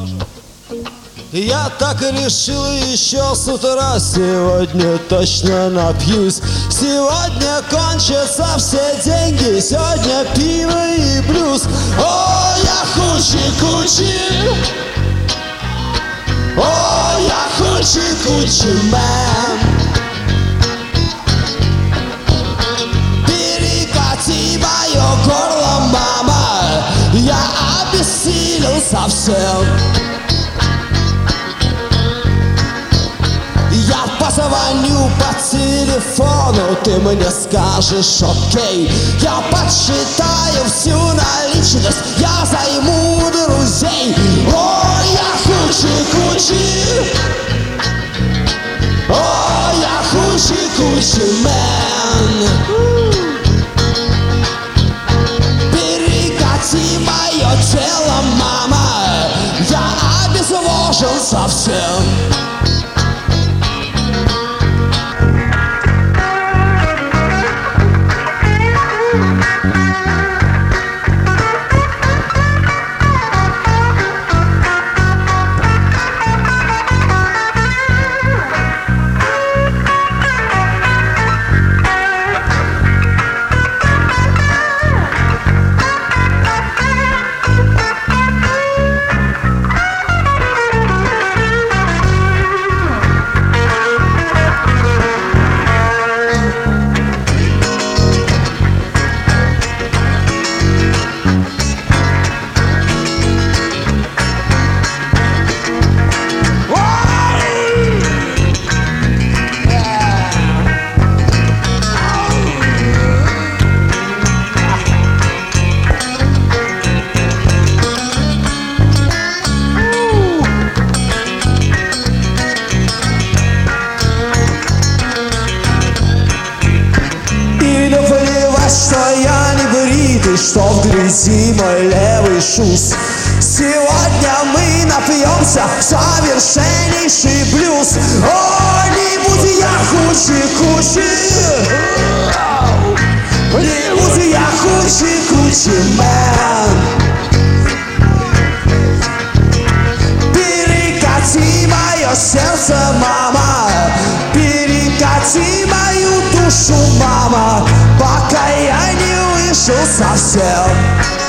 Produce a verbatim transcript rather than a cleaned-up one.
Я так и решил еще с утра. Сегодня точно напьюсь. Сегодня кончатся все деньги. Сегодня пиво и блюз. О, я хучи-кучи. О, я хучи-кучи мэн. Перекати мое горло, мама. Я обессилел совсем. Я позвоню по телефону, ты мне скажешь окей. Я подсчитаю всю наличность, я займу друзей. О, я хучи-кучи. О, я хучи-кучи мэн. Перекати мое тело, мама. Я обезвожен совсем. Что я не бритый, что в грязи мой левый шуз. Сегодня мы напьемся совершеннейший блюз. О, не будь я хучи-кучи. Не будь я хучи-кучи мэн. Перекати мое сердце, мама. Перекати мою душу, мама. Пока я не вышел совсем.